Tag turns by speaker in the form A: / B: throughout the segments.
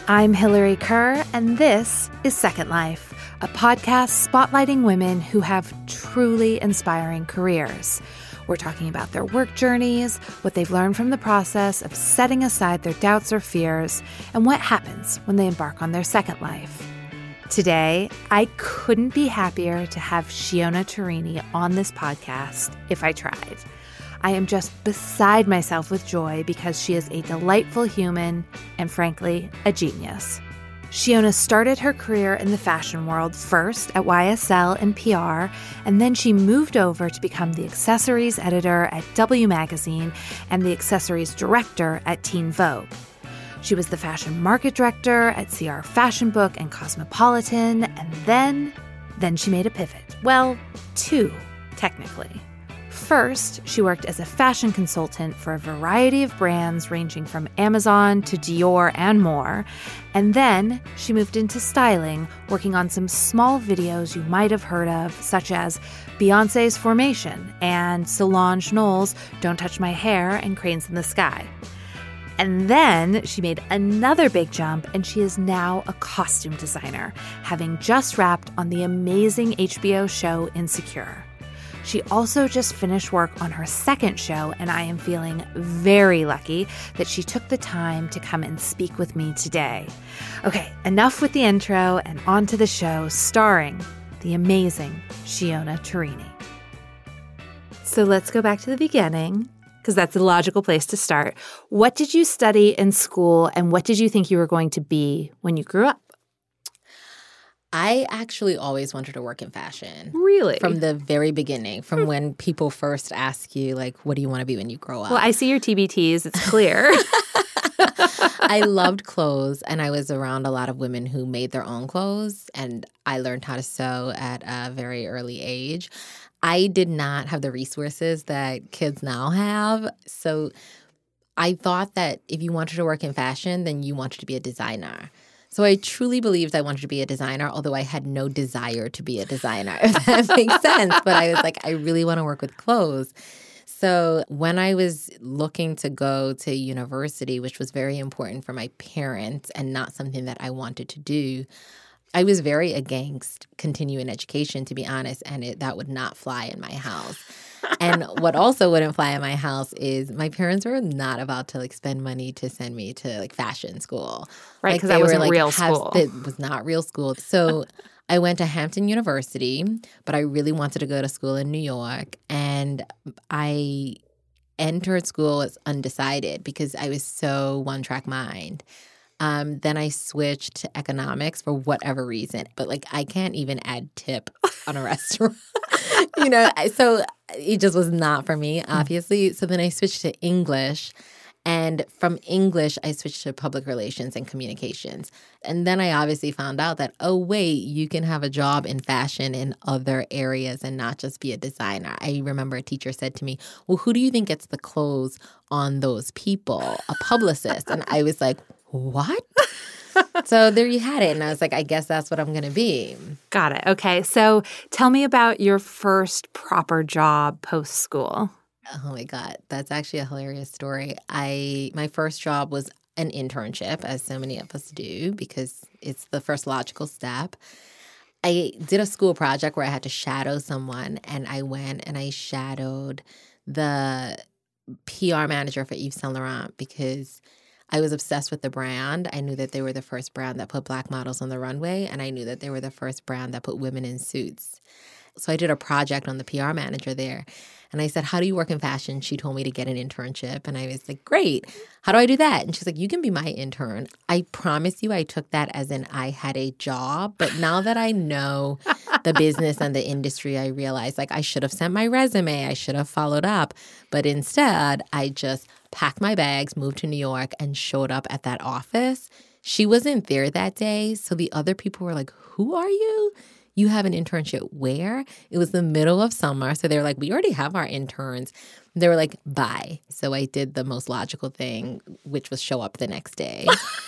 A: I'm Hillary Kerr, and this is Second Life, a podcast spotlighting women who have truly inspiring careers. We're talking about their work journeys, what they've learned from the process of setting aside their doubts or fears, and what happens when they embark on their second life. Today, I couldn't be happier to have Shiona Turini on this podcast if I tried. I am just beside myself with joy because she is a delightful human and, frankly, a genius. Shiona started her career in the fashion world first at YSL and PR, and then she moved over to become the accessories editor at W Magazine and the accessories director at Teen Vogue. She was the fashion market director at CR Fashion Book and Cosmopolitan, and then she made a pivot. Well, two, technically. First, she worked as a fashion consultant for a variety of brands ranging from Amazon to Dior and more. And then she moved into styling, working on some small videos you might have heard of, such as Beyoncé's Formation and Solange Knowles' Don't Touch My Hair and Cranes in the Sky. And then she made another big jump, and she is now a costume designer, having just wrapped on the amazing HBO show Insecure. She also just finished work on her second show, and I am feeling very lucky that she took the time to come and speak with me today. Okay, enough with the intro and on to the show starring the amazing Shiona Turini. So let's go back to the beginning, because that's the logical place to start. What did you study in school, and what did you think you were going to be when you grew up?
B: I actually always wanted to work in fashion.
A: Really?
B: From the very beginning, from when people first ask you, like, what do you want to be when you grow up?
A: Well, I see your TBTs. It's clear.
B: I loved clothes, and I was around a lot of women who made their own clothes, and I learned how to sew at a very early age. I did not have the resources that kids now have, so I thought that if you wanted to work in fashion, then you wanted to be a designer. So I truly believed I wanted to be a designer, although I had no desire to be a designer, if that makes sense. But I was like, I really want to work with clothes. So when I was looking to go to university, which was very important for my parents and not something that I wanted to do, I was very against continuing education, to be honest, and that would not fly in my house. And what also wouldn't fly in my house is my parents were not about to spend money to send me to fashion school.
A: Right, because that wasn't real school.
B: It was not real school. So I went to Hampton University, but I really wanted to go to school in New York. And I entered school as undecided because I was so one-track mind. Then I switched to economics for whatever reason. But I can't even add tip on a restaurant. So it just was not for me, obviously. So then I switched to English. And from English, I switched to public relations and communications. And then I obviously found out that, oh, wait, you can have a job in fashion in other areas and not just be a designer. I remember a teacher said to me, well, who do you think gets the clothes on those people? A publicist. And I was like, what? So there you had it. And I was like, I guess that's what I'm going to be.
A: Got it. Okay. So tell me about your first proper job post-school.
B: Oh, my God. That's actually a hilarious story. My first job was an internship, as so many of us do, because it's the first logical step. I did a school project where I had to shadow someone, and I went and I shadowed the PR manager for Yves Saint Laurent because I was obsessed with the brand. I knew that they were the first brand that put Black models on the runway, and I knew that they were the first brand that put women in suits. So I did a project on the PR manager there. And I said, how do you work in fashion? She told me to get an internship. And I was like, great. How do I do that? And she's like, you can be my intern. I promise you I took that as in I had a job. But now that I know the business and the industry, I realized I should have sent my resume. I should have followed up. But instead, I just packed my bags, moved to New York, and showed up at that office. She wasn't there that day. So the other people were like, who are you? You have an internship where? It was the middle of summer. So they were like, we already have our interns. They were like, bye. So I did the most logical thing, which was show up the next day.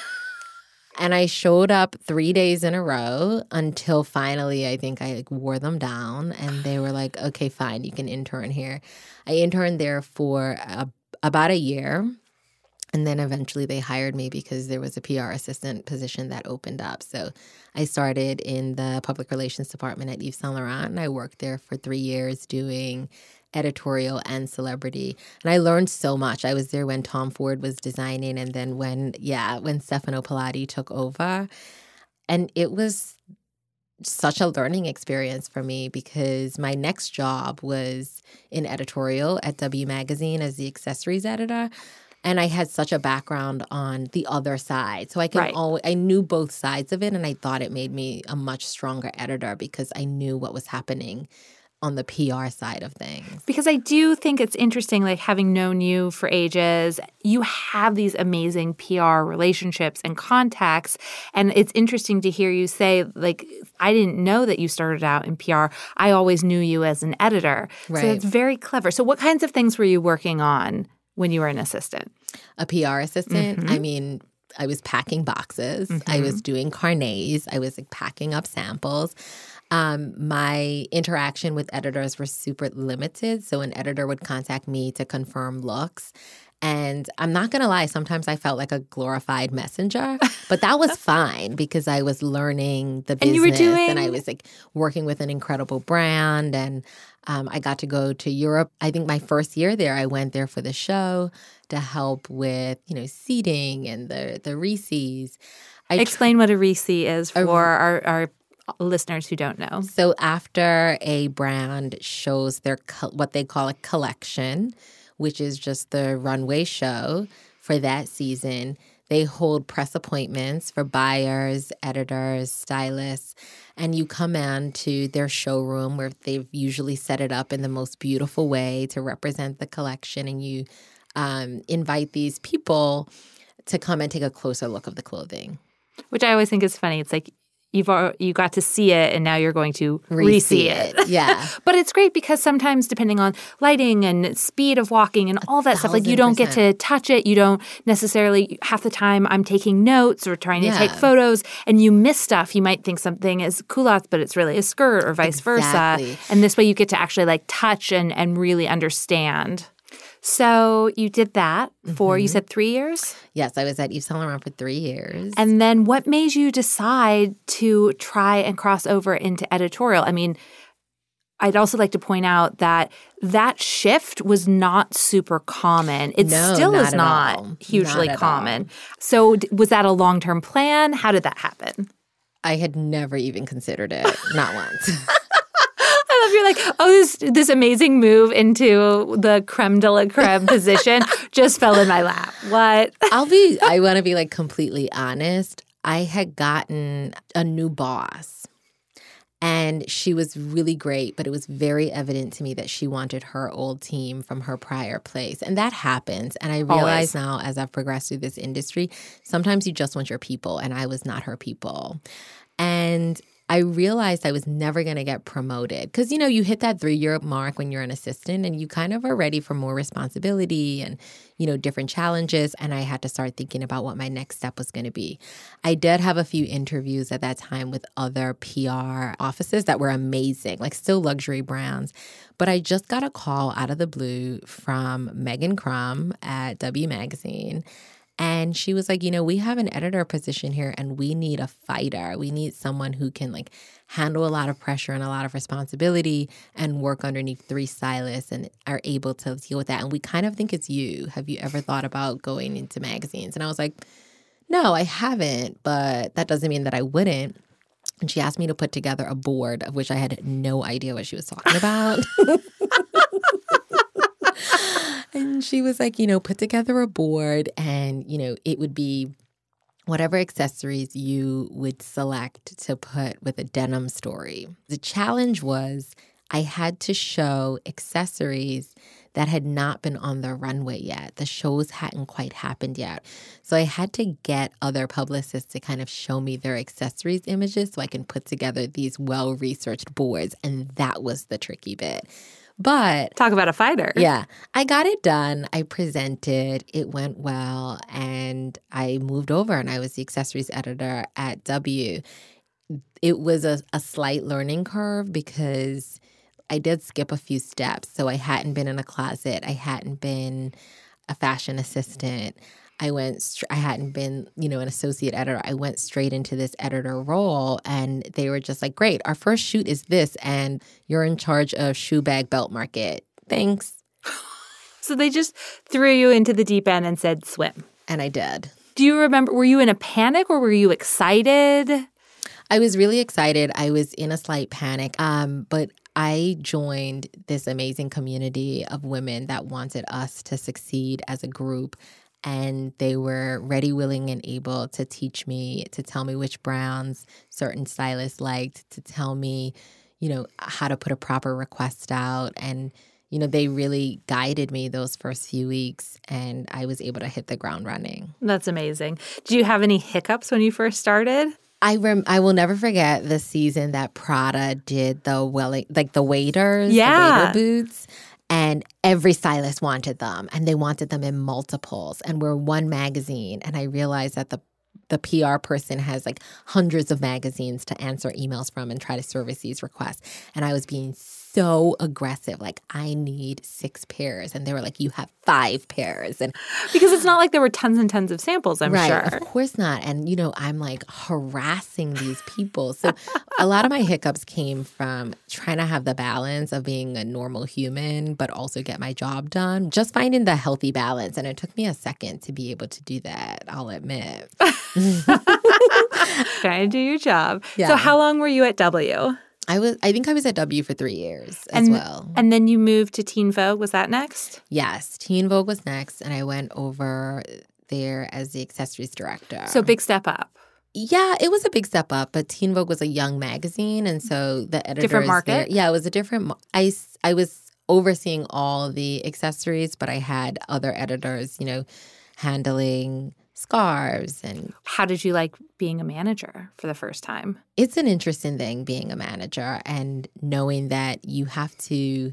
B: And I showed up 3 days in a row until finally I think I wore them down. And they were like, okay, fine, you can intern here. I interned there for about a year. And then eventually they hired me because there was a PR assistant position that opened up. So I started in the public relations department at Yves Saint Laurent, and I worked there for 3 years doing editorial and celebrity. And I learned so much. I was there when Tom Ford was designing, and then when Stefano Pilati took over. And it was such a learning experience for me because my next job was in editorial at W Magazine as the accessories editor. And I had such a background on the other side. So I knew both sides of it, and I thought it made me a much stronger editor because I knew what was happening on the PR side of things.
A: Because I do think it's interesting, like having known you for ages, you have these amazing PR relationships and contacts. And it's interesting to hear you say, like, I didn't know that you started out in PR. I always knew you as an editor.
B: Right.
A: So it's very clever. So what kinds of things were you working on when you were an assistant?
B: A PR assistant?
A: Mm-hmm.
B: I mean, I was packing boxes.
A: Mm-hmm.
B: I was doing carnets. I was like, packing up samples. My interaction with editors were super limited. So an editor would contact me to confirm looks. And I'm not going to lie, sometimes I felt like a glorified messenger, but that was fine because I was learning the business and I was like working with an incredible brand. And I got to go to Europe. I think my first year there, I went there for the show to help with, seating and the Reese's.
A: Explain what a Reese is for our listeners who don't know.
B: So after a brand shows their what they call a collection, which is just the runway show for that season, they hold press appointments for buyers, editors, stylists, and you come in to their showroom where they've usually set it up in the most beautiful way to represent the collection, and you invite these people to come and take a closer look of the clothing.
A: Which I always think is funny. It's like you got to see it, and now you're going to re-see it.
B: Yeah.
A: But it's great because sometimes, depending on lighting and speed of walking and all that stuff, like you don't get to touch it. You don't necessarily, half the time I'm taking notes or trying to take photos, and you miss stuff. You might think something is culottes, but it's really a skirt or vice versa. And this way you get to actually like touch and really understand. So you did that for, you said 3 years?
B: Yes, I was at Yves Saint Laurent for 3 years.
A: And then what made you decide to try and cross over into editorial? I mean, I'd also like to point out that shift was not super common. It still is not hugely common. So was that a long-term plan? How did that happen?
B: I had never even considered it, not once.
A: I love you're like, oh, this amazing move into the creme de la creme position just fell in my lap. What?
B: I want to be like completely honest. I had gotten a new boss and she was really great, but it was very evident to me that she wanted her old team from her prior place. And that happens. And I realize now as I've progressed through this industry, sometimes you just want your people, and I was not her people. And I realized I was never going to get promoted because, you hit that 3-year mark when you're an assistant and you kind of are ready for more responsibility and, different challenges. And I had to start thinking about what my next step was going to be. I did have a few interviews at that time with other PR offices that were amazing, like still luxury brands. But I just got a call out of the blue from Megan Crum at W Magazine. And she was like, we have an editor position here and we need a fighter. We need someone who can like handle a lot of pressure and a lot of responsibility and work underneath 3 stylists and are able to deal with that. And we kind of think it's you. Have you ever thought about going into magazines? And I was like, no, I haven't, but that doesn't mean that I wouldn't. And she asked me to put together a board, of which I had no idea what she was talking about. And she was like, put together a board and, it would be whatever accessories you would select to put with a denim story. The challenge was I had to show accessories that had not been on the runway yet. The shows hadn't quite happened yet. So I had to get other publicists to kind of show me their accessories images so I can put together these well-researched boards. And that was the tricky bit. But
A: talk about a fighter.
B: Yeah. I got it done. I presented. It went well. And I moved over and I was the accessories editor at W. It was a slight learning curve because I did skip a few steps. So I hadn't been in a closet. I hadn't been a fashion assistant. I hadn't been, an associate editor. I went straight into this editor role, and they were just like, great, our first shoot is this, and you're in charge of shoe bag belt market. Thanks.
A: So they just threw you into the deep end and said swim.
B: And I did.
A: Do you remember, were you in a panic or were you excited?
B: I was really excited. I was in a slight panic, but I joined this amazing community of women that wanted us to succeed as a group. And they were ready, willing, and able to teach me, to tell me which browns certain stylists liked, to tell me, how to put a proper request out. And, they really guided me those first few weeks, and I was able to hit the ground running.
A: That's amazing. Do you have any hiccups when you first started?
B: I will never forget the season that Prada did the waiters, the waiter boots. And every stylist wanted them, and they wanted them in multiples. And we're one magazine. And I realized that the PR person has like hundreds of magazines to answer emails from and try to service these requests. And I was being so aggressive, like, I need 6 pairs. And they were like, you have 5 pairs. And
A: because it's not like there were tons and tons of samples, I'm
B: right,
A: sure.
B: Of course not. And, I'm like harassing these people. So a lot of my hiccups came from trying to have the balance of being a normal human, but also get my job done. Just finding the healthy balance. And it took me a second to be able to do that, I'll admit.
A: Trying to do your job.
B: Yeah.
A: So how long were you at W?
B: I think I was at W for 3 years as well.
A: And then you moved to Teen Vogue. Was that next?
B: Yes. Teen Vogue was next, and I went over there as the accessories director.
A: So big step up.
B: Yeah, it was a big step up, but Teen Vogue was a young magazine, and so the editors
A: different market?
B: there, yeah, it was a different I was overseeing all the accessories, but I had other editors, handling scarves. And
A: how did you like being a manager for the first time?
B: It's an interesting thing being a manager and knowing that you have to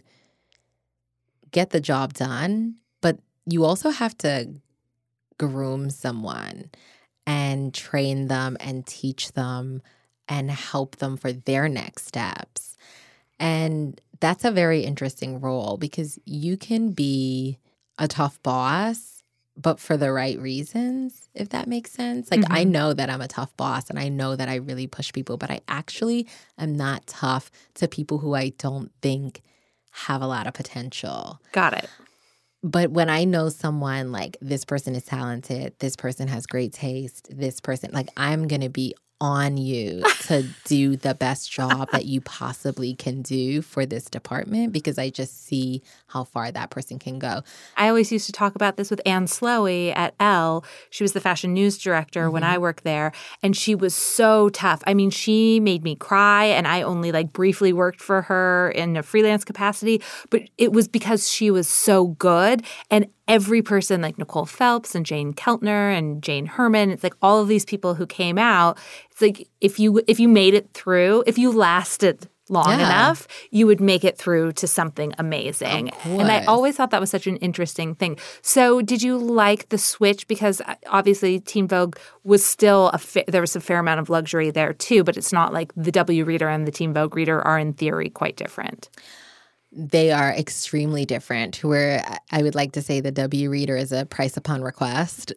B: get the job done, but you also have to groom someone and train them and teach them and help them for their next steps. And that's a very interesting role because you can be a tough boss, but for the right reasons, if that makes sense. Like, I know that I'm a tough boss and I know that I really push people, but I actually am not tough to people who I don't think have a lot of potential.
A: Got it.
B: But when I know someone like this person is talented, this person has great taste, this person, like, I'm going to be on you to do the best job that you possibly can do for this department because I just see how far that person can go.
A: I always used to talk about this with Anne Slowey at Elle. She was the fashion news director when I worked there, and she was so tough. I mean, she made me cry, and I only like briefly worked for her in a freelance capacity, but it was because she was so good. And every person like Nicole Phelps and Jane Keltner and Jane Herman, it's like all of these people who came out, it's like if you made it through, if you lasted long enough, you would make it through to something amazing. And I always thought that was such an interesting thing. So did you like the switch? Because obviously Teen Vogue was still there was a fair amount of luxury there too, but it's not like the W reader and the Teen Vogue reader are in theory quite different.
B: They are extremely different, where I would like to say the W reader is a price upon request.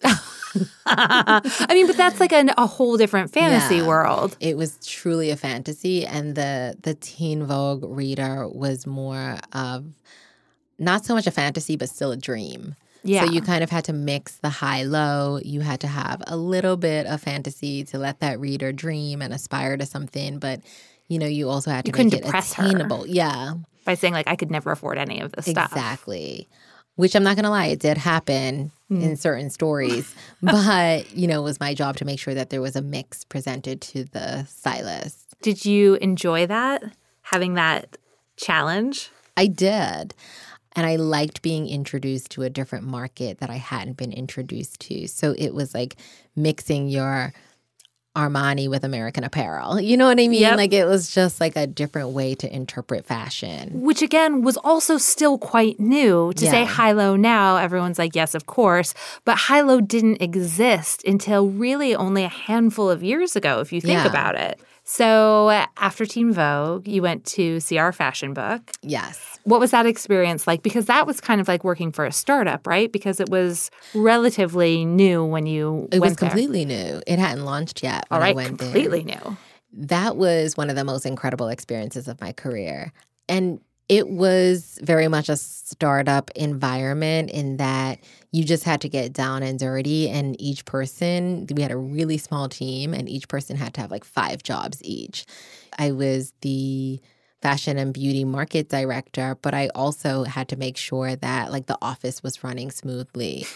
A: I mean, but that's like a whole different fantasy world.
B: It was truly a fantasy, and the Teen Vogue reader was more of not so much a fantasy, but still a dream.
A: Yeah.
B: So you kind of had to mix the high-low. You had to have a little bit of fantasy to let that reader dream and aspire to something, but you also had to make it attainable.
A: Her.
B: Yeah.
A: By saying, like, I could never afford any of this stuff.
B: Exactly. Which I'm not going to lie, it did happen in certain stories. But, it was my job to make sure that there was a mix presented to the stylist.
A: Did you enjoy that, having that challenge?
B: I did. And I liked being introduced to a different market that I hadn't been introduced to. So it was like mixing your Armani with American Apparel. You know what I mean?
A: Yep.
B: Like, it was just like a different way to interpret fashion.
A: Which, again, was also still quite new. To say high-low now, everyone's like, yes, of course. But high-low didn't exist until really only a handful of years ago, if you think about it. So after Teen Vogue, you went to CR Fashion Book.
B: Yes.
A: What was that experience like? Because that was kind of like working for a startup, right? Because it was relatively new when you went there.
B: It was completely new. It hadn't launched yet when I went there.
A: Completely new.
B: That was one of the most incredible experiences of my career. And it was very much a startup environment in that you just had to get down and dirty. And each person, we had a really small team, and each person had to have like 5 jobs each. I was the fashion and beauty market director, but I also had to make sure that like the office was running smoothly.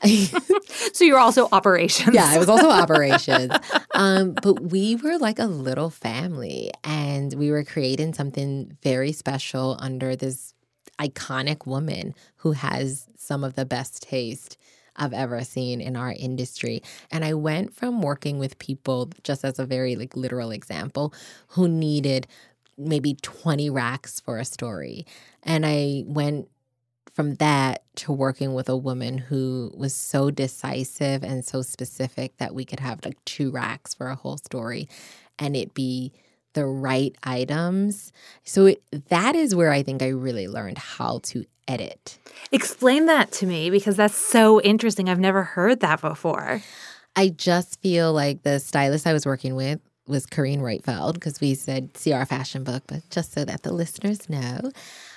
A: So you're also operations.
B: Yeah, I was also operations. But we were like a little family, and we were creating something very special under this iconic woman who has some of the best taste I've ever seen in our industry. And I went from working with people, just as a very like literal example, who needed maybe 20 racks for a story. And I went from that to working with a woman who was so decisive and so specific that we could have like 2 racks for a whole story and it be the right items. So that is where I think I really learned how to edit.
A: Explain that to me, because that's so interesting. I've never heard that before.
B: I just feel like the stylist I was working with was Corrine Reitfeld, because we said CR Fashion Book, but just so that the listeners know,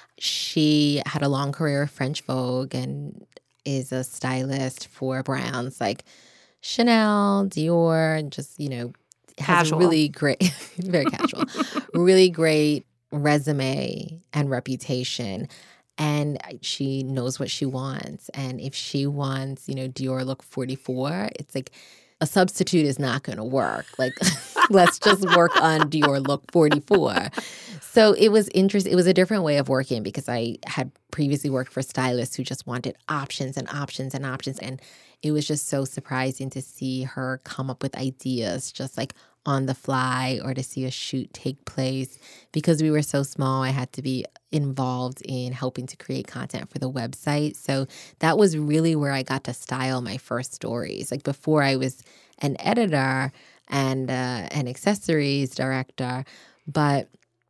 B: she had a long career with French Vogue and is a stylist for brands like Chanel, Dior, and just, has a really great, very casual, really great resume and reputation. And she knows what she wants. And if she wants, Dior look 44, it's like a substitute is not going to work. Like, let's just work on Dior look 44. So it was interesting. It was a different way of working because I had previously worked for stylists who just wanted options and options and options. And it was just so surprising to see her come up with ideas just like on the fly, or to see a shoot take place. Because we were so small, I had to be involved in helping to create content for the website. So that was really where I got to style my first stories. Like before, I was an editor and an accessories director, but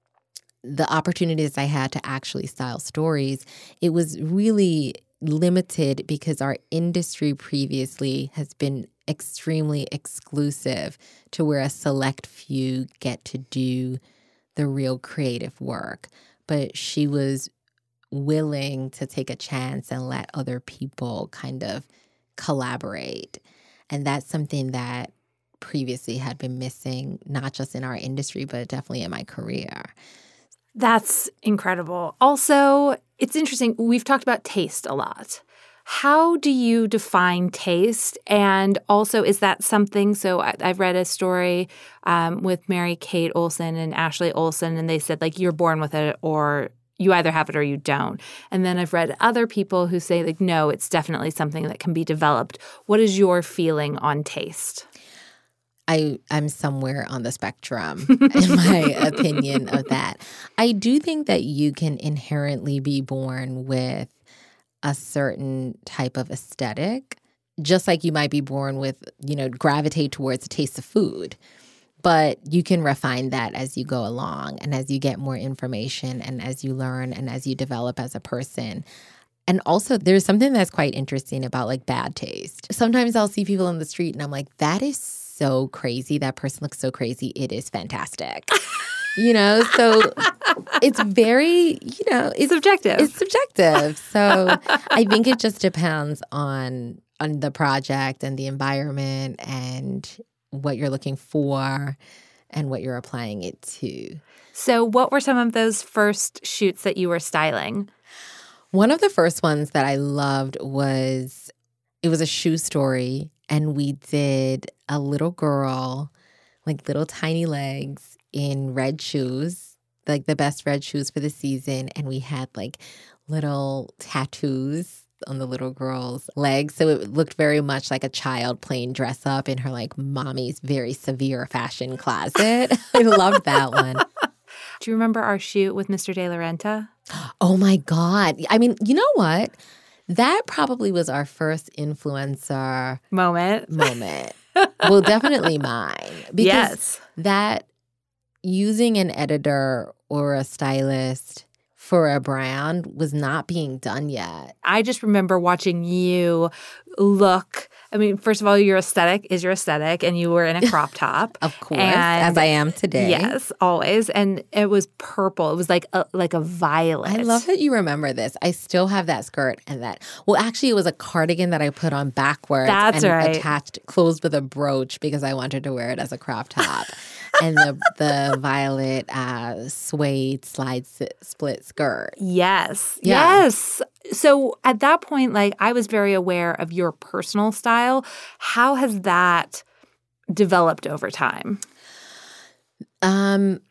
B: the opportunities I had to actually style stories, it was really limited because our industry previously has been extremely exclusive to where a select few get to do the real creative work. But she was willing to take a chance and let other people kind of collaborate. And that's something that previously had been missing, not just in our industry, but definitely in my career.
A: That's incredible. Also, it's interesting. We've talked about taste a lot. How do you define taste? And also, is that something? So I've read a story with Mary Kate Olsen and Ashley Olsen, and they said, like, you're born with it, or you either have it or you don't. And then I've read other people who say, like, no, it's definitely something that can be developed. What is your feeling on taste?
B: I'm somewhere on the spectrum, in my opinion of that. I do think that you can inherently be born with a certain type of aesthetic, just like you might be born with, gravitate towards the taste of food. But you can refine that as you go along and as you get more information and as you learn and as you develop as a person. And also, there's something that's quite interesting about like bad taste. Sometimes I'll see people on the street and I'm like, that is so crazy. That person looks so crazy. It is fantastic. So it's very, it's
A: subjective.
B: It's subjective. So I think it just depends on the project and the environment and what you're looking for and what you're applying it to.
A: So what were some of those first shoots that you were styling?
B: One of the first ones that I loved was, it was a shoe story, and we did a little girl, like little tiny legs in red shoes, like the best red shoes for the season. And we had like little tattoos on the little girl's legs. So it looked very much like a child playing dress up in her like mommy's very severe fashion closet. I loved that one.
A: Do you remember our shoot with Mr. De La Renta?
B: Oh my God. I mean, you know what? That probably was our first influencer
A: moment.
B: Well, definitely mine. Because
A: yes.
B: that using an editor or a stylist for a brand was not being done yet.
A: I just remember watching you look. I mean, first of all, your aesthetic is your aesthetic, and you were in a crop top.
B: Of course, as I am today.
A: Yes, always. And it was purple. It was like a violet.
B: I love that you remember this. I still have that skirt and that. Well, actually, it was a cardigan that I put on backwards.
A: That's
B: and
A: right.
B: Attached, closed with a brooch because I wanted to wear it as a crop top. And the violet suede slide split skirt.
A: Yes.
B: Yeah.
A: Yes. So at that point, like, I was very aware of your personal style. How has that developed over time?
B: That's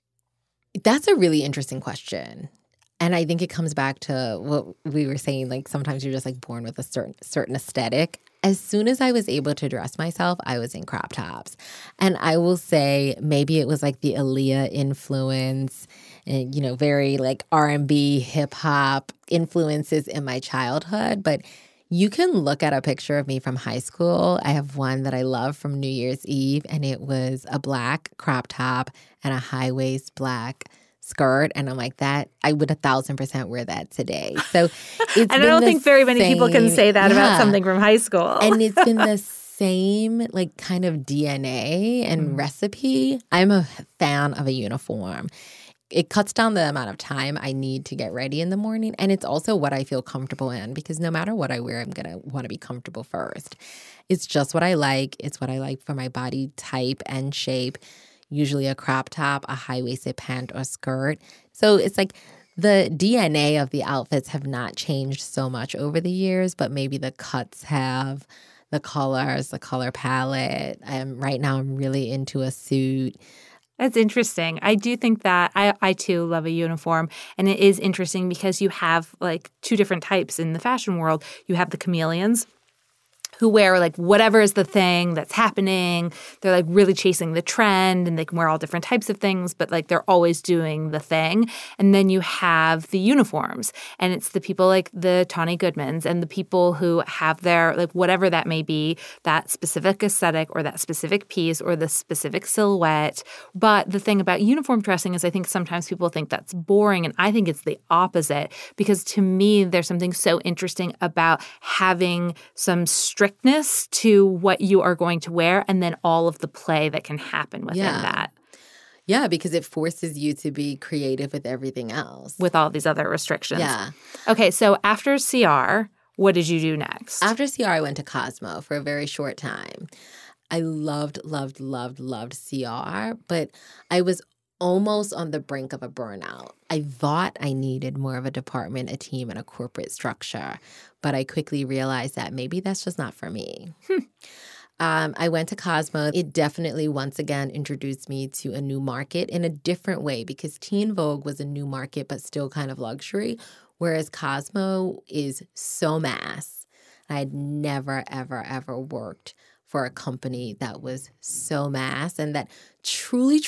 B: a really interesting question. And I think it comes back to what we were saying, like sometimes you're just like born with a certain aesthetic. As soon as I was able to dress myself, I was in crop tops. And I will say maybe it was like the Aaliyah influence and, you know, very like R&B, hip hop influences in my childhood. But you can look at a picture of me from high school. I have one that I love from New Year's Eve, and it was a black crop top and a high-waist black skirt, and I'm like, that I would 1,000% wear that today. So it's
A: and I don't think very many people can say that about something from high school.
B: And it's been the same like kind of DNA and recipe. I'm a fan of a uniform. It cuts down the amount of time I need to get ready in the morning. And it's also what I feel comfortable in, because no matter what I wear, I'm going to want to be comfortable first. It's just what I like. It's what I like for my body type and shape. Usually a crop top, a high-waisted pant or skirt. So it's like the DNA of the outfits have not changed so much over the years, but maybe the cuts have, the colors, the color palette. Right now I'm really into a suit.
A: That's interesting. I do think that I too love a uniform. And it is interesting because you have like two different types in the fashion world. You have the chameleons who wear like whatever is the thing that's happening. They're like really chasing the trend, and they can wear all different types of things, but like they're always doing the thing. And then you have the uniforms, and it's the people like the Tawny Goodmans and the people who have their like whatever that may be, that specific aesthetic or that specific piece or the specific silhouette. But the thing about uniform dressing is I think sometimes people think that's boring, and I think it's the opposite, because to me there's something so interesting about having some strictness to what you are going to wear, and then all of the play that can happen within that.
B: Yeah, because it forces you to be creative with everything else.
A: With all these other restrictions.
B: Yeah.
A: Okay, so after CR, what did you do next?
B: After CR, I went to Cosmo for a very short time. I loved CR, but I was almost on the brink of a burnout. I thought I needed more of a department, a team, and a corporate structure, but I quickly realized that maybe that's just not for me. I went to Cosmo. It definitely, once again, introduced me to a new market in a different way, because Teen Vogue was a new market, but still kind of luxury, whereas Cosmo is so mass. I had never, ever, ever worked for a company that was so mass and that truly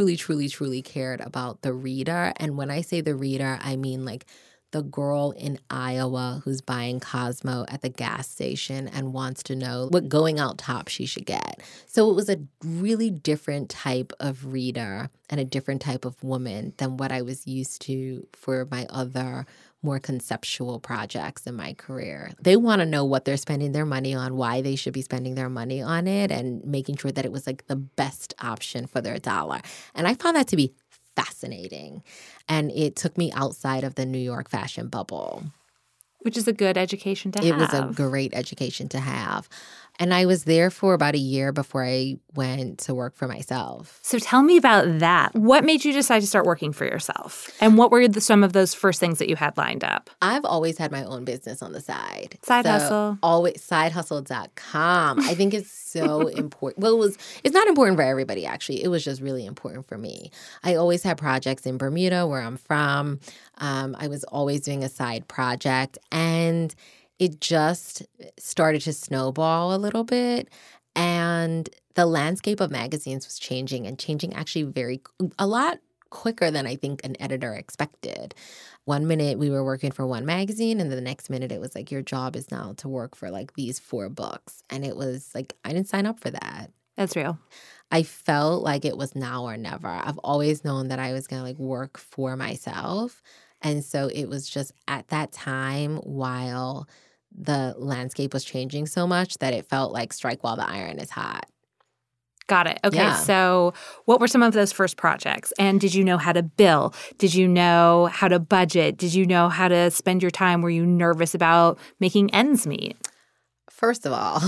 B: cared about the reader. And when I say the reader, I mean like the girl in Iowa who's buying Cosmo at the gas station and wants to know what going out top she should get. So it was a really different type of reader and a different type of woman than what I was used to for my other more conceptual projects in my career. They want to know what they're spending their money on, why they should be spending their money on it, and making sure that it was like the best option for their dollar. And I found that to be fascinating. And it took me outside of the New York fashion bubble.
A: Which is a good education to have.
B: It was a great education to have. And I was there for about a year before I went to work for myself.
A: So tell me about that. What made you decide to start working for yourself? And what were some of those first things that you had lined up?
B: I've always had my own business on the side.
A: Side hustle.
B: Always sidehustle.com. I think it's so important. Well, it's not important for everybody, actually. It was just really important for me. I always had projects in Bermuda, where I'm from. I was always doing a side project. And it just started to snowball a little bit, and the landscape of magazines was changing, and changing actually a lot quicker than I think an editor expected. One minute we were working for one magazine, and the next minute it was like, your job is now to work for like these 4 books. And it was like, I didn't sign up for that.
A: That's real.
B: I felt like it was now or never. I've always known that I was going to like work for myself. And so it was just at that time while the landscape was changing so much that it felt like strike while the iron is hot.
A: Got it. Okay,
B: Yeah.
A: So what were some of those first projects? And did you know how to bill? Did you know how to budget? Did you know how to spend your time? Were you nervous about making ends meet?
B: First of all,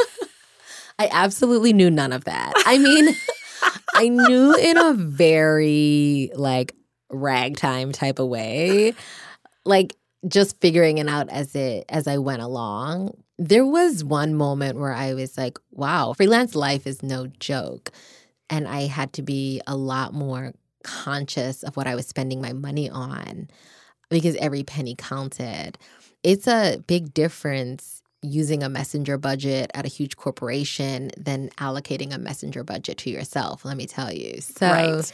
B: I absolutely knew none of that. I mean, I knew in a very like ragtime type of way, like just figuring it out as I went along. There was one moment where I was like, wow, freelance life is no joke. And I had to be a lot more conscious of what I was spending my money on because every penny counted. It's a big difference using a messenger budget at a huge corporation than allocating a messenger budget to yourself, let me tell you. So
A: Right.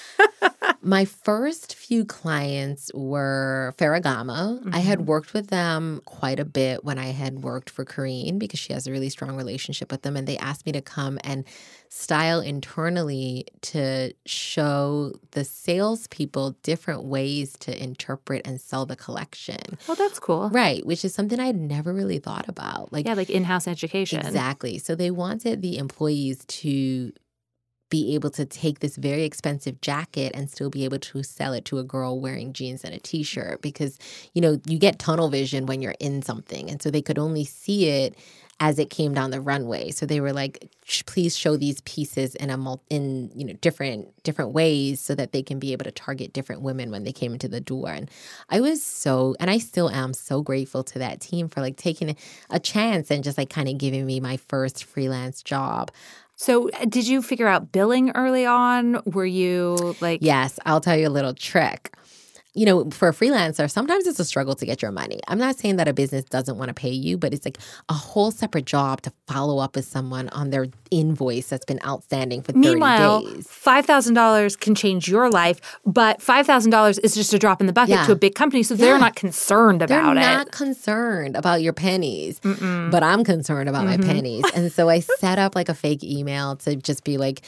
B: my first few clients were Ferragamo. I had worked with them quite a bit when I had worked for Karine because she has a really strong relationship with them. And they asked me to come and style internally to show the salespeople different ways to interpret and sell the collection.
A: Well, that's cool.
B: Right, which is something I'd never really thought about.
A: Yeah, like in-house education.
B: Exactly. So they wanted the employees to be able to take this very expensive jacket and still be able to sell it to a girl wearing jeans and a T-shirt because, you know, you get tunnel vision when you're in something. And so they could only see it as it came down the runway. So they were like, please show these pieces in different ways so that they can be able to target different women when they came into the door. And I was and I still am so grateful to that team for like taking a chance and just like kind of giving me my first freelance job.
A: So did you figure out billing early on? Were you like...
B: Yes, I'll tell you a little trick. You know, for a freelancer, sometimes it's a struggle to get your money. I'm not saying that a business doesn't want to pay you, but it's like a whole separate job to follow up with someone on their invoice that's been outstanding for 30
A: Meanwhile,
B: days.
A: $5,000 can change your life, but $5,000 is just a drop in the bucket to a big company, so they're not concerned about
B: They're
A: it.
B: not concerned about your pennies, but I'm concerned about my pennies. And so I set up like a fake email to just be like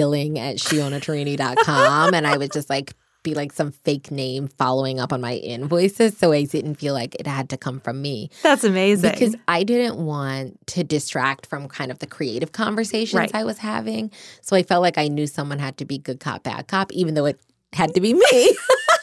B: billing@shionatarini.com, and I would just like be like some fake name following up on my invoices so I didn't feel like it had to come from me.
A: That's amazing.
B: Because I didn't want to distract from kind of the creative conversations I was having. So I felt like I knew someone had to be good cop, bad cop, even though it had to be me.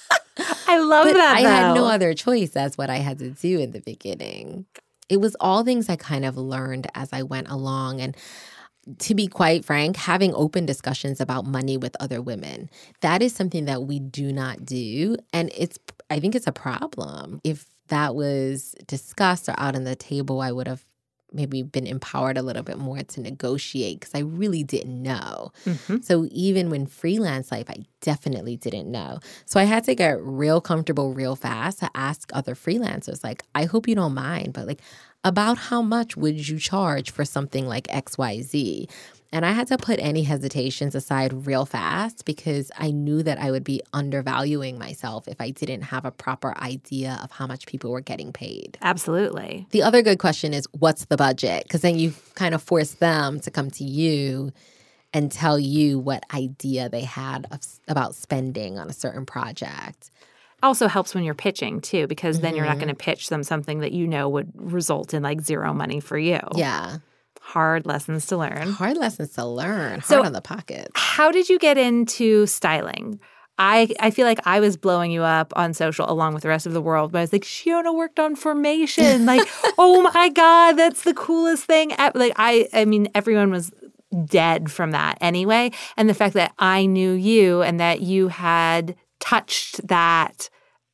A: I love that,
B: I
A: though.
B: had no other choice. That's what I had to do in the beginning. It was all things I kind of learned as I went along. And to be quite frank, having open discussions about money with other women, that is something that we do not do. And I think it's a problem. If that was discussed or out on the table, I would have maybe been empowered a little bit more to negotiate because I really didn't know. So even when freelance life, I definitely didn't know. So I had to get real comfortable real fast to ask other freelancers, like, I hope you don't mind, but like, about how much would you charge for something like XYZ? And I had to put any hesitations aside real fast because I knew that I would be undervaluing myself if I didn't have a proper idea of how much people were getting paid.
A: Absolutely.
B: The other good question is, what's the budget? Because then you kind of force them to come to you and tell you what idea they had about spending on a certain project.
A: Also helps when you're pitching, too, because then you're not going to pitch them something that you know would result in like zero money for you.
B: Yeah.
A: Hard lessons to learn.
B: Hard lessons to learn. Hard
A: So,
B: on the pocket.
A: How did you get into styling? I feel like I was blowing you up on social along with the rest of the world, but I was like, Shiona worked on Formation. Like, oh my God, that's the coolest thing. Like, I mean, everyone was dead from that anyway. And the fact that I knew you and that you had touched that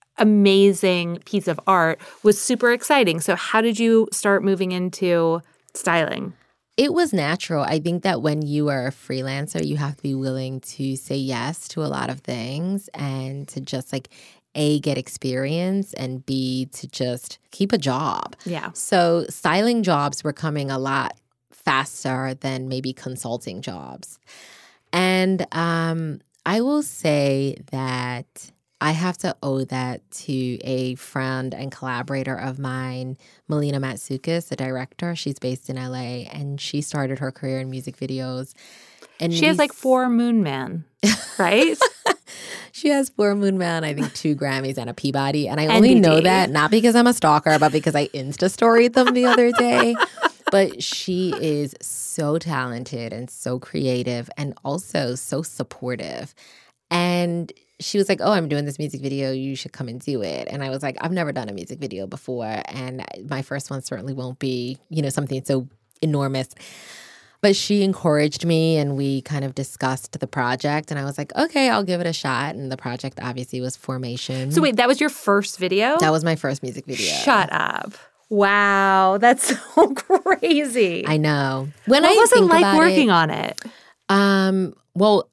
A: amazing piece of art was super exciting. So how did you start moving into styling?
B: It was natural. I think that when you are a freelancer, you have to be willing to say yes to a lot of things and to just like A, get experience, and B, to just keep a job.
A: Yeah.
B: So styling jobs were coming a lot faster than maybe consulting jobs. And I will say that I have to owe that to a friend and collaborator of mine, Melina Matsoukas, the director. She's based in LA, and she started her career in music videos. And
A: she has like 4 Moon Man, right?
B: She has 4 Moon Man, I think 2 Grammys and a Peabody. And I only know that not because I'm a stalker, but because I Insta-storied them the other day. But she is so talented and so creative and also so supportive. And she was like, oh, I'm doing this music video. You should come and do it. And I was like, I've never done a music video before. And my first one certainly won't be, something so enormous. But she encouraged me and we kind of discussed the project. And I was like, okay, I'll give it a shot. And the project obviously was Formation.
A: So wait, that was your first video?
B: That was my first music video.
A: Shut up. Wow, that's so crazy.
B: I know.
A: What was it like working on it?
B: Well,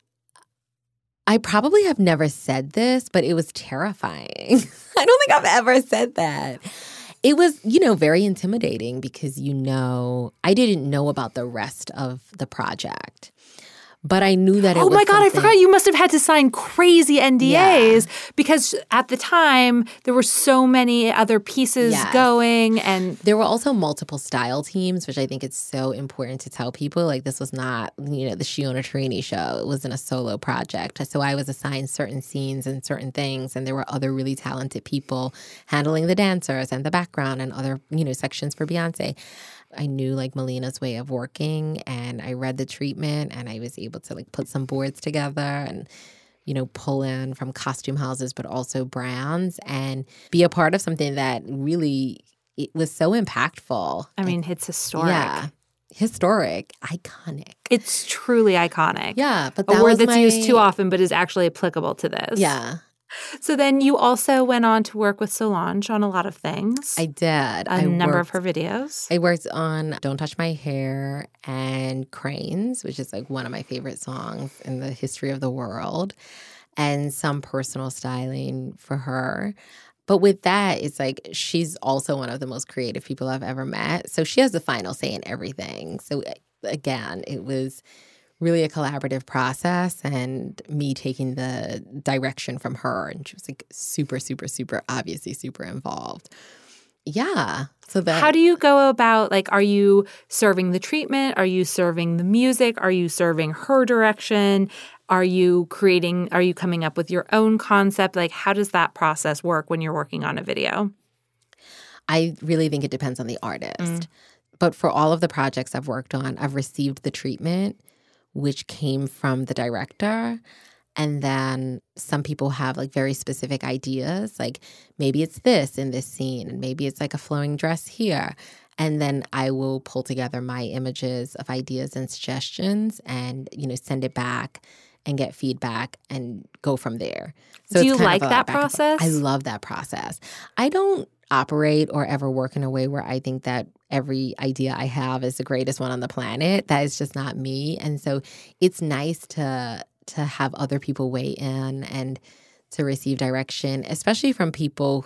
B: I probably have never said this, but it was terrifying. I don't think I've ever said that. It was, very intimidating because, I didn't know about the rest of the project. But I knew that it was
A: Oh my God, I forgot you must have had to sign crazy NDAs because at the time there were so many other pieces going and
B: there were also multiple style teams, which I think it's so important to tell people. Like this was not, the Shiona Tarini show. It wasn't a solo project. So I was assigned certain scenes and certain things and there were other really talented people handling the dancers and the background and other, sections for Beyonce. I knew Melina's way of working and I read the treatment and I was able to put some boards together and, pull in from costume houses, but also brands and be a part of something that really, it was so impactful.
A: I mean, it's historic.
B: Yeah. Historic, iconic.
A: It's truly iconic.
B: Yeah. But
A: a word that's used too often, but is actually applicable to this.
B: Yeah.
A: So then you also went on to work with Solange on a lot of things.
B: I did.
A: A number of her videos.
B: I worked on Don't Touch My Hair and Cranes, which is one of my favorite songs in the history of the world, and some personal styling for her. But with that, it's she's also one of the most creative people I've ever met. So she has the final say in everything. So again, it was really a collaborative process and me taking the direction from her. And she was super, super, super, obviously super involved. Yeah. So that.
A: How do you go about, are you serving the treatment? Are you serving the music? Are you serving her direction? Are you coming up with your own concept? How does that process work when you're working on a video?
B: I really think it depends on the artist. But for all of the projects I've worked on, I've received the treatment which came from the director. And then some people have very specific ideas, maybe it's this in this scene and maybe it's a flowing dress here. And then I will pull together my images of ideas and suggestions and, send it back and get feedback and go from there. So
A: do you like that process?
B: I love that process. I don't operate or ever work in a way where I think that every idea I have is the greatest one on the planet. That is just not me. And so it's nice to have other people weigh in and to receive direction, especially from people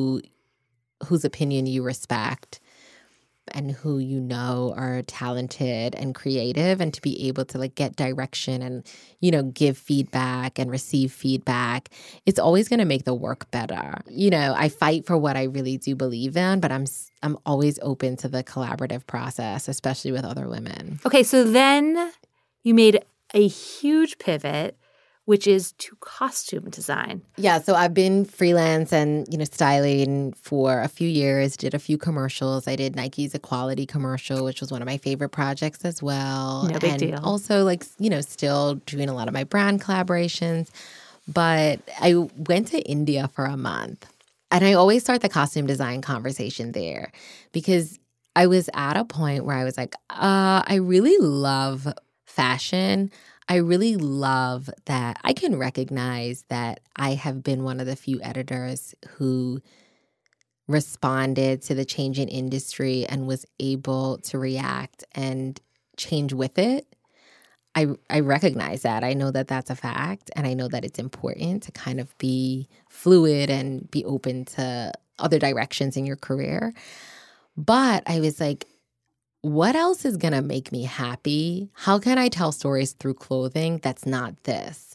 B: whose opinion you respect and who are talented and creative, and to be able to get direction and, give feedback and receive feedback. It's always going to make the work better. I fight for what I really do believe in, but I'm always open to the collaborative process, especially with other women.
A: Okay, so then you made a huge pivot, which is to costume design.
B: Yeah, so I've been freelance and, styling for a few years, did a few commercials. I did Nike's Equality commercial, which was one of my favorite projects as well.
A: No big deal.
B: Also, still doing a lot of my brand collaborations. But I went to India for a month. And I always start the costume design conversation there because I was at a point where I was I really love fashion. I really love that I can recognize that I have been one of the few editors who responded to the changing industry and was able to react and change with it. I recognize that. I know that that's a fact, and I know that it's important to kind of be fluid and be open to other directions in your career. But I was what else is going to make me happy? How can I tell stories through clothing that's not this?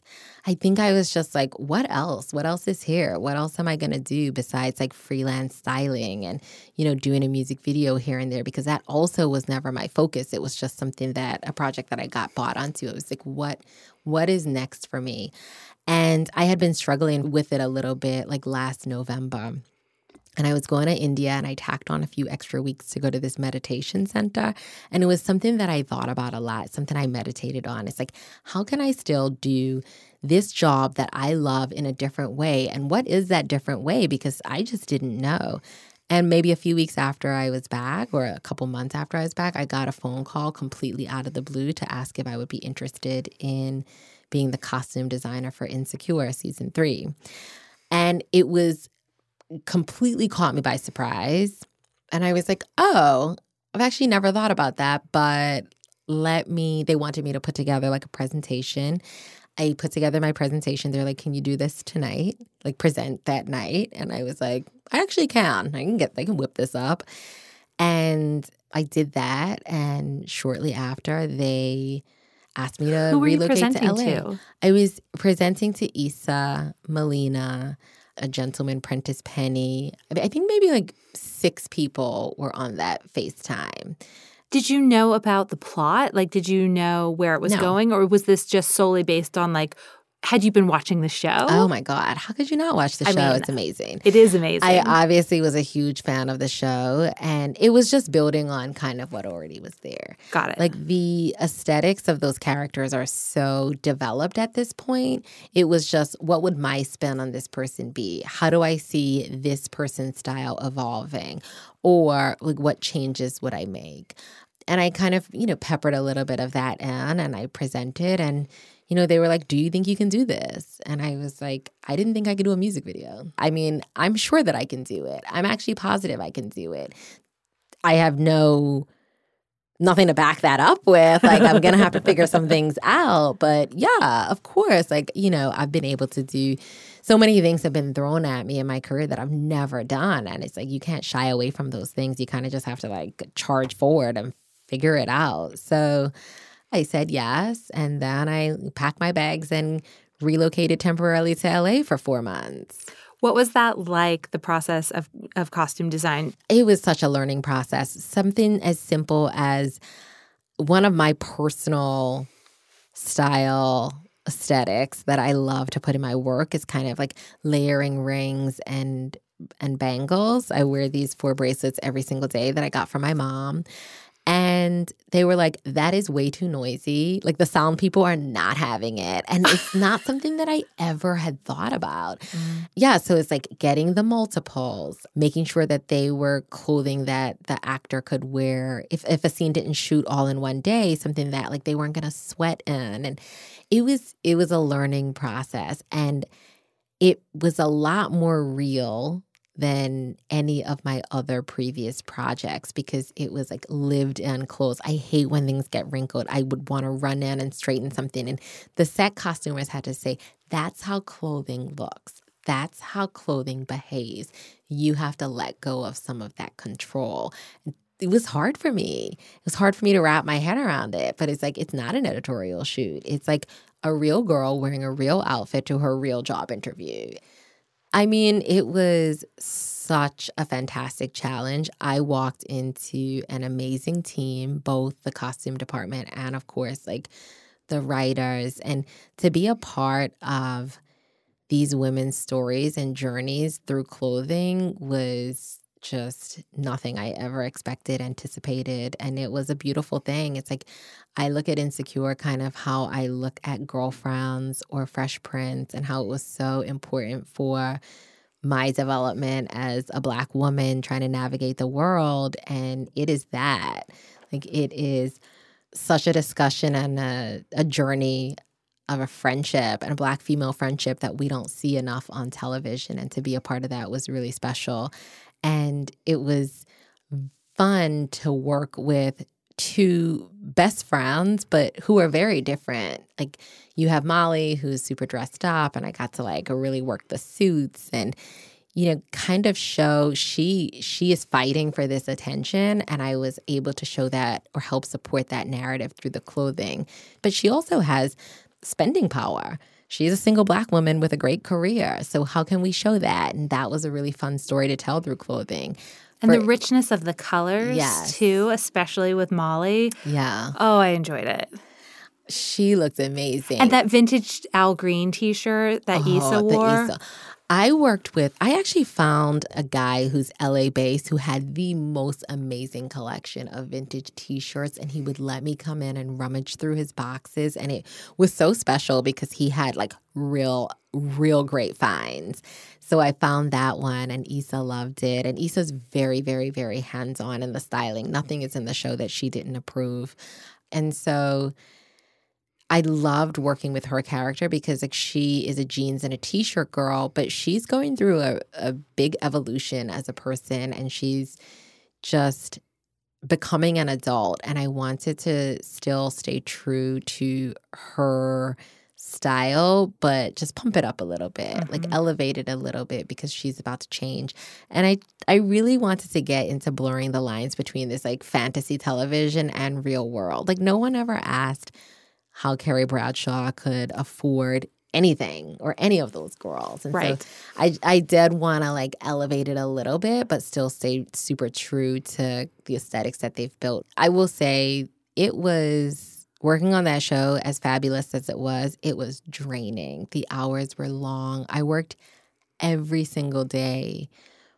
B: I think I was just like, what else? What else is here? What else am I going to do besides like freelance styling and, doing a music video here and there? Because that also was never my focus. It was just a project that I got bought onto. It was like, what is next for me? And I had been struggling with it a little bit like last November. And I was going to India and I tacked on a few extra weeks to go to this meditation center. And it was something that I thought about a lot, something I meditated on. It's like, how can I still do this job that I love in a different way? And what is that different way? Because I just didn't know. And maybe a few weeks after I was back, or a couple months after I was back, I got a phone call completely out of the blue to ask if I would be interested in being the costume designer for Insecure season 3. And it was completely caught me by surprise. And I was like, oh, I've actually never thought about that, but they wanted me to put together like a presentation. I put together my presentation. They're like, can you do this tonight? Like present that night. And I was like, I actually can. I can whip this up. And I did that. And shortly after, they asked me to relocate to LA. I was presenting to Issa, Melina, a gentleman, Prentice Penny. I think maybe like 6 people were on that FaceTime.
A: Did you know about the plot? Like, did you know where it was going? Or was this just solely based on like, had you been watching the show?
B: Oh my God. How could you not watch the show? It's amazing.
A: It is amazing.
B: I obviously was a huge fan of the show, and it was just building on kind of what already was there.
A: Got it.
B: Like the aesthetics of those characters are so developed at this point. It was just, what would my spin on this person be? How do I see this person's style evolving? Or like, what changes would I make? And I kind of, peppered a little bit of that in, and I presented, and they were like, do you think you can do this? And I was like, I didn't think I could do a music video. I mean, I'm sure that I can do it. I'm actually positive I can do it. I have nothing to back that up with. Like, I'm going to have to figure some things out. But yeah, of course, like, I've been able to do so many things have been thrown at me in my career that I've never done. And it's like, you can't shy away from those things. You kind of just have to like charge forward and figure it out. So I said yes, and then I packed my bags and relocated temporarily to LA for 4 months.
A: What was that like, the process of costume design?
B: It was such a learning process. Something as simple as one of my personal style aesthetics that I love to put in my work is kind of like layering rings and bangles. I wear these 4 bracelets every single day that I got from my mom. And they were like, that is way too noisy. Like, the sound people are not having it. And it's not something that I ever had thought about. Yeah, so it's like getting the multiples, making sure that they were clothing that the actor could wear. If a scene didn't shoot all in one day, something that like they weren't going to sweat in. And it was a learning process. And it was a lot more real than any of my other previous projects because it was like lived in clothes. I hate when things get wrinkled. I would want to run in and straighten something. And the set costumers had to say, that's how clothing looks. That's how clothing behaves. You have to let go of some of that control. It was hard for me. It was hard for me to wrap my head around it. But it's like, it's not an editorial shoot. It's like a real girl wearing a real outfit to her real job interview. I mean, it was such a fantastic challenge. I walked into an amazing team, both the costume department and, of course, like the writers. And to be a part of these women's stories and journeys through clothing was just nothing I ever expected, anticipated. And it was a beautiful thing. It's like I look at Insecure kind of how I look at Girlfriends or Fresh Prince and how it was so important for my development as a Black woman trying to navigate the world. And it is that. Like, it is such a discussion and a journey of a friendship and a Black female friendship that we don't see enough on television. And to be a part of that was really special. And it was fun to work with 2 best friends, but who are very different. Like, you have Molly, who's super dressed up, and I got to like really work the suits and, kind of show she is fighting for this attention. And I was able to show that or help support that narrative through the clothing. But she also has spending power. she's a single Black woman with a great career. So how can we show that? And that was a really fun story to tell through clothing.
A: And the richness of the colors, too, especially with Molly.
B: Yeah.
A: Oh, I enjoyed it.
B: She looked amazing.
A: And that vintage Al Green T-shirt that Issa wore.
B: I actually found a guy who's LA-based who had the most amazing collection of vintage T-shirts, and he would let me come in and rummage through his boxes, and it was so special because he had like real great finds. So I found that one, and Issa loved it. And Issa's very, very, very hands-on in the styling. Nothing is in the show that she didn't approve. And so I loved working with her character because like she is a jeans and a T-shirt girl, but she's going through a big evolution as a person, and she's just becoming an adult. And I wanted to still stay true to her style, but just pump it up a little bit, like elevate it a little bit because she's about to change. And I really wanted to get into blurring the lines between this like fantasy television and real world. Like no one ever asked how Carrie Bradshaw could afford anything or any of those girls. And so I did want to like elevate it a little bit, but still stay super true to the aesthetics that they've built. I will say it was working on that show, as fabulous as it was draining. The hours were long. I worked every single day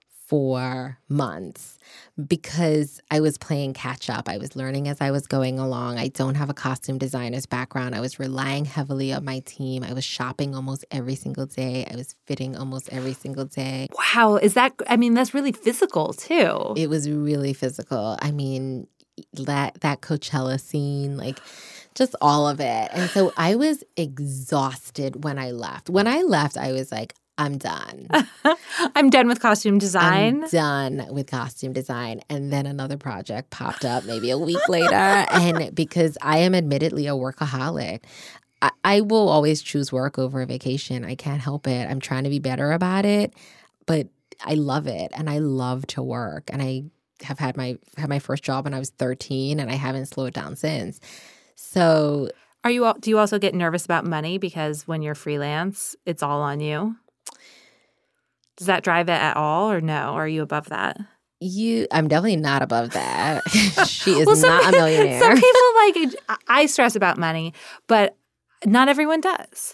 B: for months because I was playing catch up. I was learning as I was going along. I don't have a costume designer's background. I was relying heavily on my team. I was shopping almost every single day. I was fitting almost every single day.
A: Wow. That's really physical too.
B: It was really physical. I mean, that Coachella scene, like just all of it. And so I was exhausted when I left. When I left, I was like, I'm done.
A: I'm done with costume design.
B: I'm done with costume design. And then another project popped up maybe a week later. And because I am admittedly a workaholic, I will always choose work over a vacation. I can't help it. I'm trying to be better about it, but I love it. And I love to work. And I have had my first job when I was 13, and I haven't slowed down since. So
A: do you also get nervous about money because when you're freelance, it's all on you? Does that drive it at all, or no? Or are you above that?
B: I'm definitely not above that. She is not a millionaire.
A: Some people I stress about money, but not everyone does.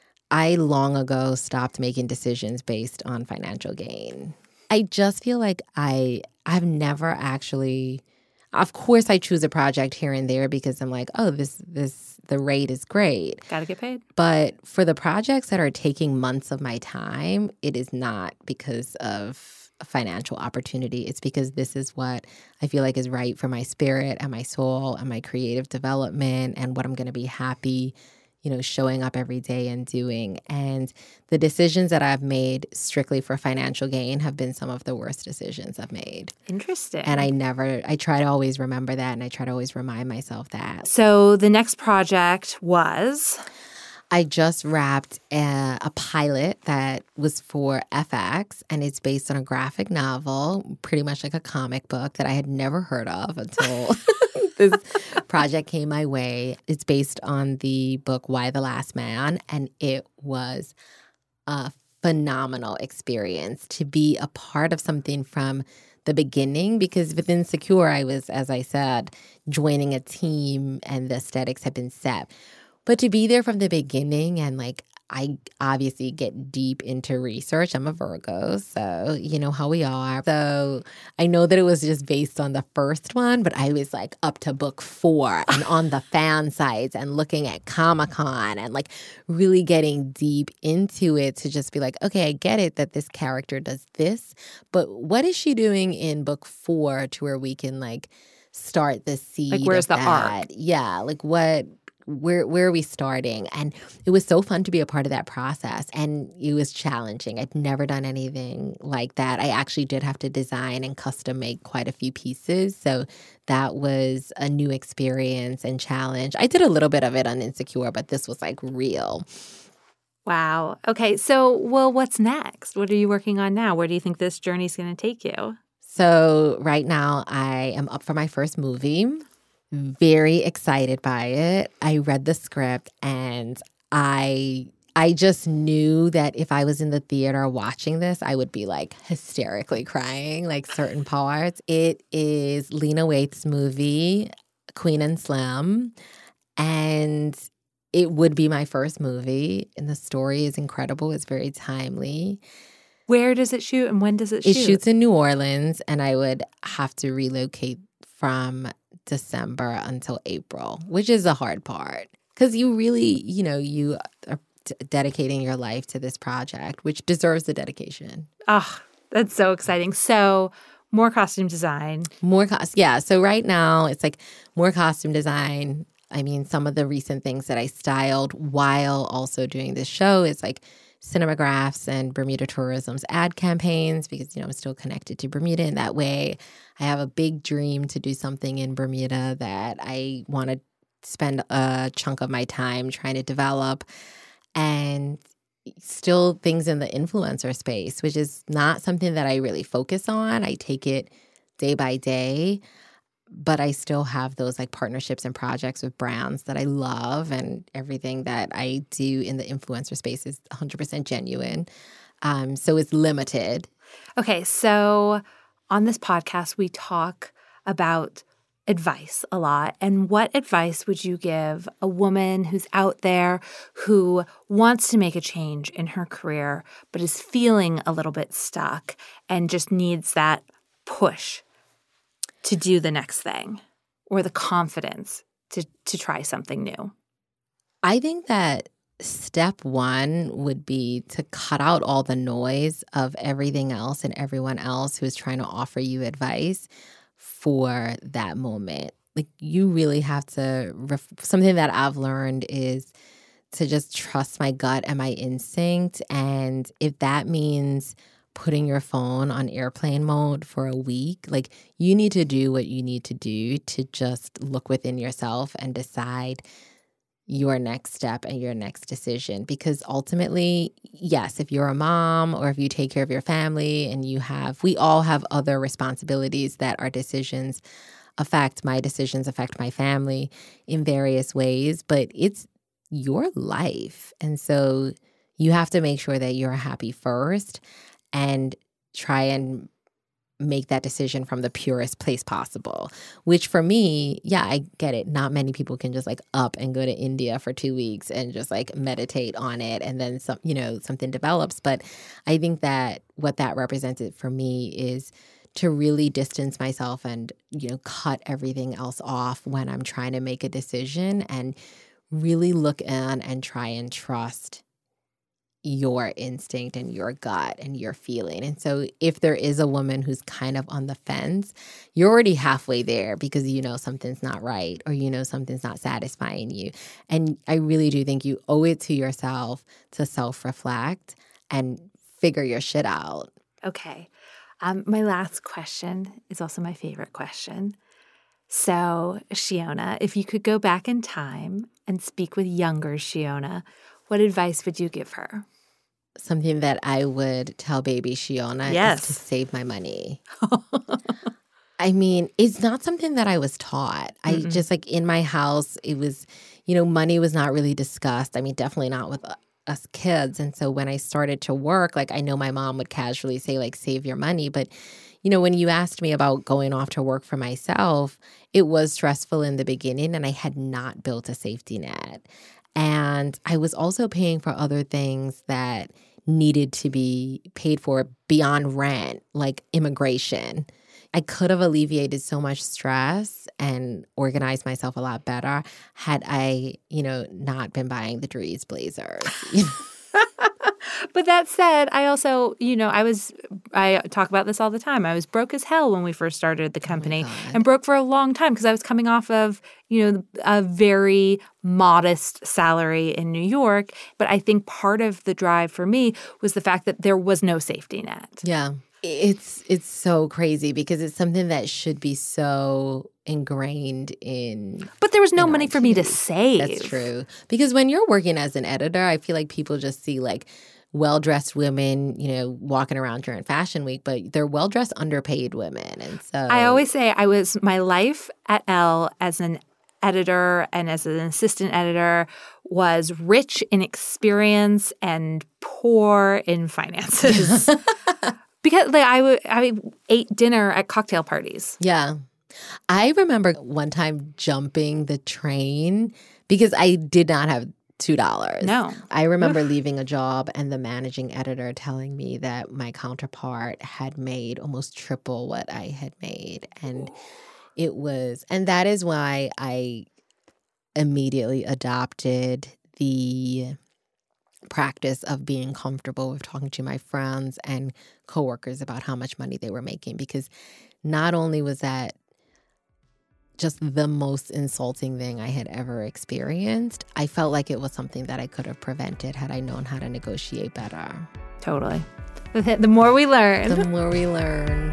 B: I long ago stopped making decisions based on financial gain. I just feel like I've never actually. Of course, I choose a project here and there because I'm like, oh, the rate is great.
A: Got to get paid.
B: But for the projects that are taking months of my time, it is not because of a financial opportunity. It's because this is what I feel like is right for my spirit and my soul and my creative development and what I'm going to be happy, showing up every day and doing. And the decisions that I've made strictly for financial gain have been some of the worst decisions I've made.
A: Interesting.
B: And I try to always remember that, and I try to always remind myself that.
A: So the next project was?
B: I just wrapped a pilot that was for FX, and it's based on a graphic novel, pretty much like a comic book that I had never heard of until this project came my way. It's based on the book Y: The Last Man, and it was a phenomenal experience to be a part of something from the beginning, because with Insecure, I was, as I said, joining a team and the aesthetics had been set. But to be there from the beginning and I obviously get deep into research. I'm a Virgo, so you know how we are. So I know that it was just based on the first one, but I was up to book 4 and on the fan sites and looking at Comic-Con and really getting deep into it to just be okay, I get it that this character does this, but what is she doing in book 4 to where we can start the seed
A: where's
B: of
A: the
B: that?
A: arc?
B: Yeah, where are we starting? And it was so fun to be a part of that process. And it was challenging. I'd never done anything like that. I actually did have to design and custom make quite a few pieces. So that was a new experience and challenge. I did a little bit of it on Insecure, but this was real.
A: Wow. Okay. So, what's next? What are you working on now? Where do you think this journey's going to take you?
B: So right now I am up for my first movie. Very excited by it. I read the script and I I just knew that if I was in the theater watching this, I would be like hysterically crying, like certain parts. It is Lena Waithe's movie, Queen and Slim, and it would be my first movie. And the story is incredible. It's very timely.
A: Where does it shoot and when does it shoot?
B: It shoots in New Orleans, and I would have to relocate from December until April, which is the hard part. Because you really, you are dedicating your life to this project, which deserves the dedication.
A: Oh, that's so exciting. So more costume design.
B: Yeah. So right now it's like more costume design. I mean, some of the recent things that I styled while also doing this show is like Cinemagraphs and Bermuda Tourism's ad campaigns because, I'm still connected to Bermuda in that way. I have a big dream to do something in Bermuda that I want to spend a chunk of my time trying to develop. And still things in the influencer space, which is not something that I really focus on. I take it day by day, but I still have those like partnerships and projects with brands that I love, and everything that I do in the influencer space is 100% genuine. So it's limited.
A: Okay, so on this podcast, we talk about advice a lot. And what advice would you give a woman who's out there who wants to make a change in her career but is feeling a little bit stuck and just needs that push to do the next thing or the confidence to try something new?
B: I think that step one would be to cut out all the noise of everything else and everyone else who is trying to offer you advice for that moment. Like you really have to, something that I've learned is to just trust my gut and my instinct. And if that means putting your phone on airplane mode for a week, like you need to do what you need to do to just look within yourself and decide your next step and your next decision. Because ultimately, yes, if you're a mom or if you take care of your family and we all have other responsibilities that our decisions affect. My decisions affect my family in various ways, but it's your life. And so you have to make sure that you're happy first and try and make that decision from the purest place possible, which for me, yeah, I get it. Not many people can just like up and go to India for 2 weeks and just like meditate on it and then something develops. But I think that what that represented for me is to really distance myself and, cut everything else off when I'm trying to make a decision and really look in and try and trust your instinct and your gut and your feeling. And so if there is a woman who's kind of on the fence, you're already halfway there because something's not right or something's not satisfying you. And I really do think you owe it to yourself to self-reflect and figure your shit out.
A: Okay. My last question is also my favorite question. So, Shiona, if you could go back in time and speak with younger Shiona, what advice would you give her?
B: Something that I would tell baby Shiona is to save my money. I mean, it's not something that I was taught. I just like in my house, it was, money was not really discussed. I mean, definitely not with us kids. And so when I started to work, like I know my mom would casually say like, save your money. But, when you asked me about going off to work for myself, it was stressful in the beginning and I had not built a safety net. And I was also paying for other things that needed to be paid for beyond rent, like immigration. I could have alleviated so much stress and organized myself a lot better had I, not been buying the Dries blazers.
A: But that said, I also, I talk about this all the time. I was broke as hell when we first started the company and broke for a long time because I was coming off of, a very modest salary in New York. But I think part of the drive for me was the fact that there was no safety net.
B: Yeah. It's so crazy because it's something that should be so ingrained in.
A: But there was no money for me to save.
B: That's true. Because when you're working as an editor, I feel like people just see like well-dressed women, walking around during Fashion Week, but they're well-dressed, underpaid women. And so
A: I always say my life at Elle as an editor and as an assistant editor was rich in experience and poor in finances. Because I ate dinner at cocktail parties.
B: Yeah. I remember one time jumping the train because I did not have $2.
A: No.
B: I remember leaving a job and the managing editor telling me that my counterpart had made almost triple what I had made. And that is why I immediately adopted the practice of being comfortable with talking to my friends and coworkers about how much money they were making, because not only was that just the most insulting thing I had ever experienced, I felt like it was something that I could have prevented had I known how to negotiate better.
A: Totally. The more we learn.
B: The more we learn.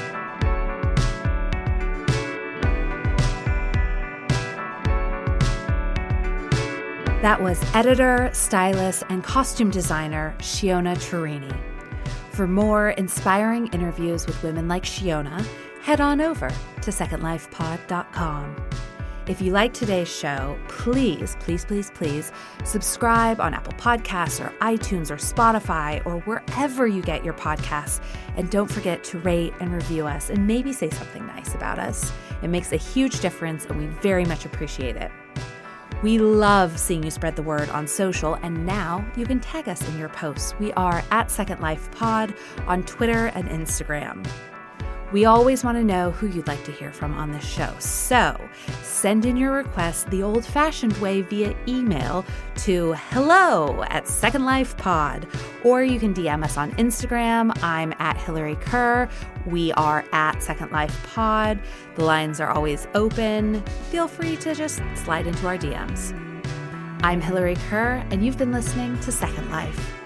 A: That was editor, stylist, and costume designer Shiona Turini. For more inspiring interviews with women like Shiona, head on over to secondlifepod.com. If you like today's show, please, please, please, please subscribe on Apple Podcasts or iTunes or Spotify or wherever you get your podcasts. And don't forget to rate and review us and maybe say something nice about us. It makes a huge difference and we very much appreciate it. We love seeing you spread the word on social, and now you can tag us in your posts. We are at Second Life Pod on Twitter and Instagram. We always want to know who you'd like to hear from on this show. So send in your requests the old-fashioned way via email to hello@secondlifepod. Or you can DM us on Instagram. I'm at Hillary Kerr. We are at Second Life Pod. The lines are always open. Feel free to just slide into our DMs. I'm Hillary Kerr, and you've been listening to Second Life.